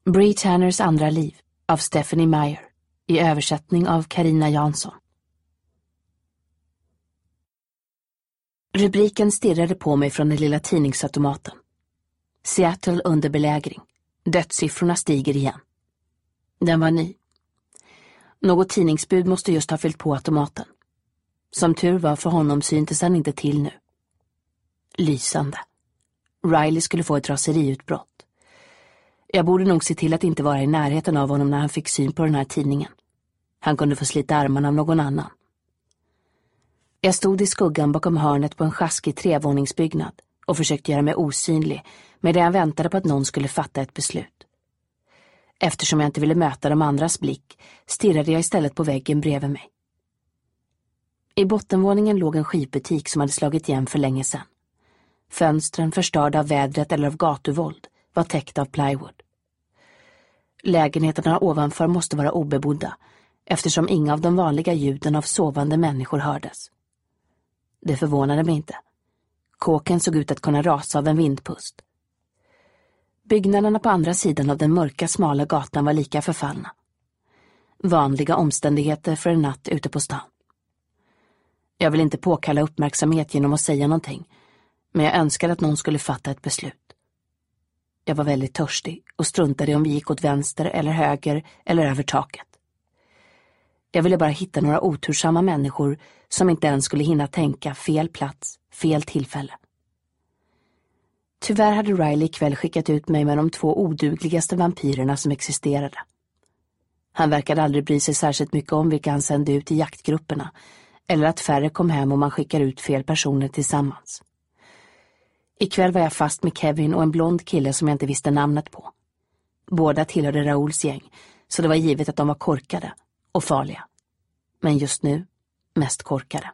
Bree Tanners andra liv av Stephanie Meyer i översättning av Carina Jansson. Rubriken stirrade på mig från den lilla tidningsautomaten. Seattle under belägring. Dödssiffrorna stiger igen. Den var ny. Något tidningsbud måste just ha fyllt på automaten. Som tur var för honom syntes han inte till nu. Lysande. Riley skulle få ett raseriutbrott. Jag borde nog se till att inte vara i närheten av honom när han fick syn på den här tidningen. Han kunde få slita armarna av någon annan. Jag stod i skuggan bakom hörnet på en sjaskig trevåningsbyggnad och försökte göra mig osynlig medan jag väntade på att någon skulle fatta ett beslut. Eftersom jag inte ville möta de andras blick stirrade jag istället på väggen bredvid mig. I bottenvåningen låg en skivbutik som hade slagit igen för länge sedan. Fönstren, förstörda av vädret eller av gatuvåld, var täckta av plywood. Lägenheterna ovanför måste vara obebodda eftersom inga av de vanliga ljuden av sovande människor hördes. Det förvånade mig inte. Kåken såg ut att kunna rasa av en vindpust. Byggnaderna på andra sidan av den mörka smala gatan var lika förfallna. Vanliga omständigheter för en natt ute på stan. Jag vill inte påkalla uppmärksamhet genom att säga någonting, men jag önskade att någon skulle fatta ett beslut. Jag var väldigt törstig och struntade om vi gick åt vänster eller höger eller över taket. Jag ville bara hitta några otursamma människor som inte ens skulle hinna tänka fel plats, fel tillfälle. Tyvärr hade Riley ikväll skickat ut mig med de 2 odugligaste vampyrerna som existerade. Han verkade aldrig bry sig särskilt mycket om vilka han sände ut i jaktgrupperna eller att färre kom hem om man skickar ut fel personer tillsammans. Ikväll var jag fast med Kevin och en blond kille som jag inte visste namnet på. Båda tillhörde Rauls gäng, så det var givet att de var korkade och farliga. Men just nu, mest korkade.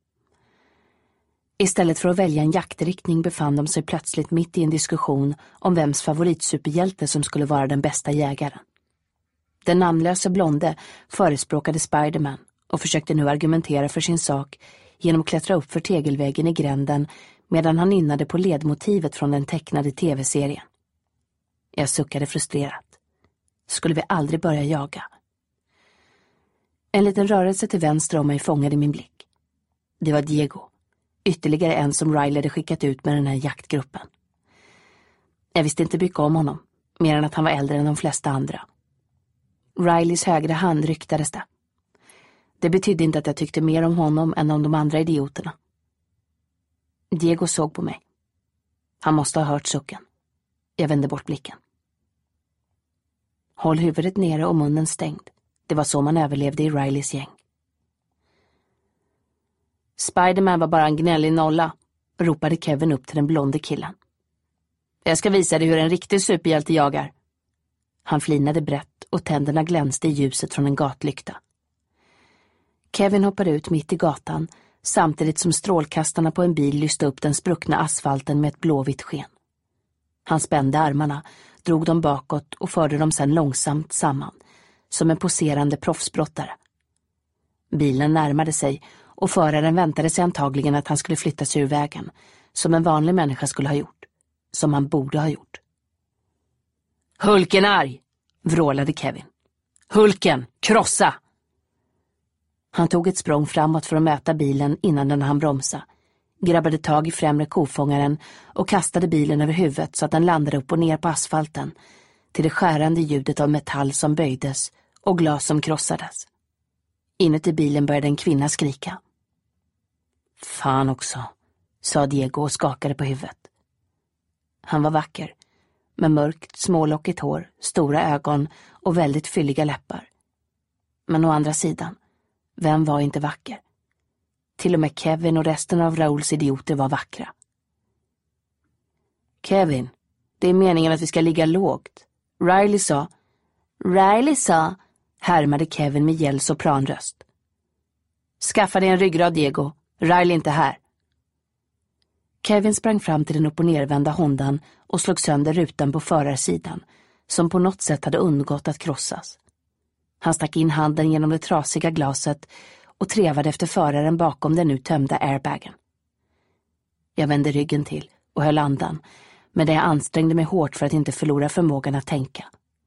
Istället för att välja en jaktriktning befann de sig plötsligt mitt i en diskussion om vems favoritsuperhjälte som skulle vara den bästa jägaren. Den namnlösa blonde förespråkade Spiderman och försökte nu argumentera för sin sak genom att klättra upp för tegelväggen i gränden medan han nynnade på ledmotivet från den tecknade tv-serien. Jag suckade frustrerat. Skulle vi aldrig börja jaga? En liten rörelse till vänster om mig fångade min blick. Det var Diego. Ytterligare en som Riley hade skickat ut med den här jaktgruppen. Jag visste inte mycket om honom, mer än att han var äldre än de flesta andra. Rileys högra hand ryktades det. Det betydde inte att jag tyckte mer om honom än om de andra idioterna. Diego såg på mig. Han måste ha hört sucken. Jag vände bort blicken. Håll huvudet nere och munnen stängd. Det var så man överlevde i Rileys gäng. Spiderman var bara en gnällig nolla, ropade Kevin upp till den blonde killen. Jag ska visa dig hur en riktig superhjälte jagar. Han flinade brett och tänderna glänste i ljuset från en gatlykta. Kevin hoppade ut mitt i gatan samtidigt som strålkastarna på en bil lyste upp den spruckna asfalten med ett blåvitt sken. Han spände armarna, drog dem bakåt och förde dem sedan långsamt samman, som en poserande proffsbrottare. Bilen närmade sig och föraren väntade sig antagligen att han skulle flytta sig ur vägen, som en vanlig människa skulle ha gjort, som han borde ha gjort. Hulken arg, vrålade Kevin. Hulken, krossa! Han tog ett språng framåt för att möta bilen innan den hann bromsa, grabbade tag i främre kofångaren och kastade bilen över huvudet så att den landade upp och ner på asfalten till det skärande ljudet av metall som böjdes och glas som krossades. Inuti bilen började en kvinna skrika. Fan också, sa Diego och skakade på huvudet. Han var vacker, med mörkt, smålockigt hår, stora ögon och väldigt fylliga läppar. Men å andra sidan, vem var inte vacker? Till och med Kevin och resten av Rauls idioter var vackra. Kevin, det är meningen att vi ska ligga lågt. Riley sa, härmade Kevin med gäll sopranröst. Skaffa dig en ryggrad, Diego. Riley är inte här. Kevin sprang fram till den upp- och nervända Hondan och slog sönder rutan på förarsidan, som på något sätt hade undgått att krossas. Han stack in handen genom det trasiga glaset och trevade efter föraren bakom den nu tömda airbagen. Jag vände ryggen till och höll andan, men jag ansträngde mig hårt för att inte förlora förmågan att tänka.